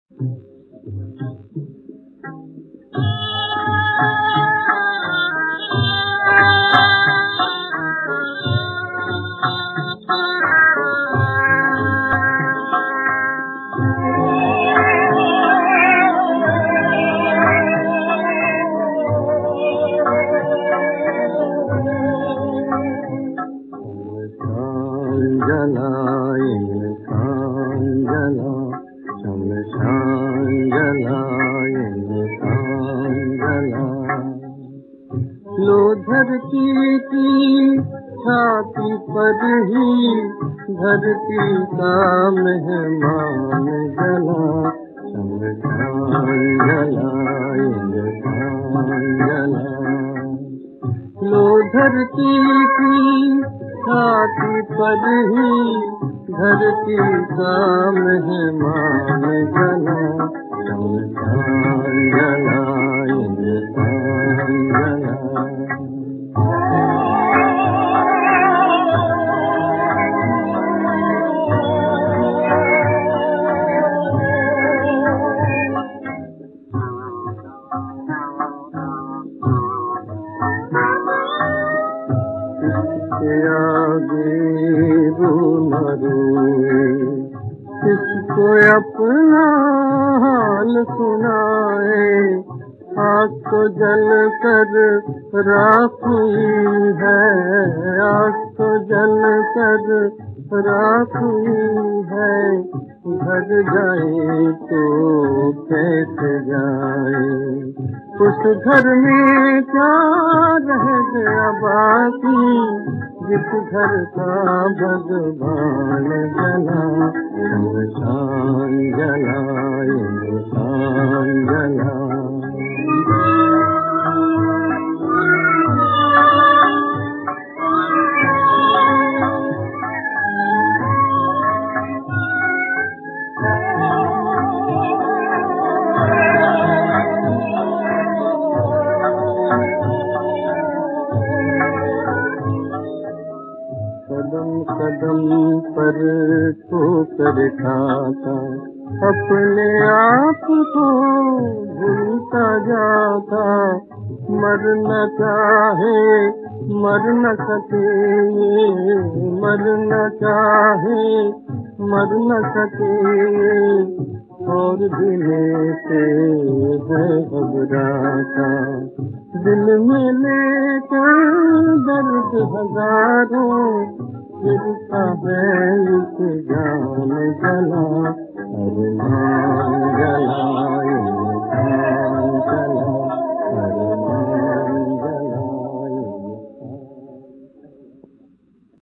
लो धरती की छाती पर ही धरती का मेहमान जला, शमशान जला, जला। लो धरती की छाती पर ही धरती का मेहमान जला, शमशान जला, जला। किसको अपना हाल सुनाए, आग तो जल कर राख हुई है, आग तो जल कर राख हुई है, घर जाए तो कैसे जाए, उस घर में क्या रह गया बाकी, जिस घर का भगवान जला, शमशान जला, इंसान जला। कदम कदम पर ठोकर खाता, अपने आप को भूलता जाता, मरना चाहे मर न सके, मरना चाहे मर न सके, और दिल से है घबराता, दिल में लेकर दर्द हजारों, फिरता है इस जान जला, अरमान